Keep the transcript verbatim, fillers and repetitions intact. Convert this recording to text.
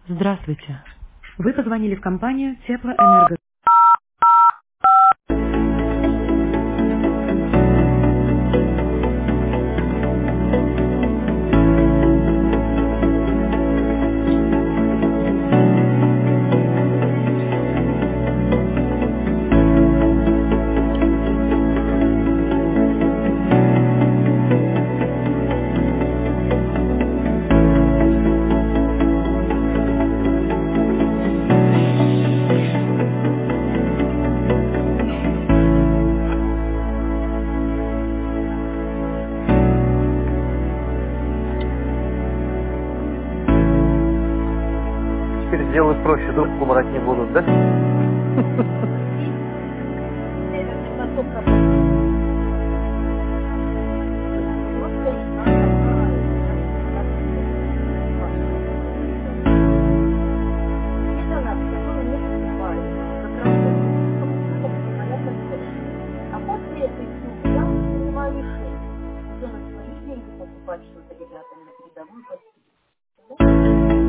Здравствуйте. Вы позвонили в компанию Теплоэнерго. Теперь сделают проще, трубку брать не будут, да? А после этой суммы я принимаю решение, уже на свои деньги покупать что-то ребятам на передовую постель.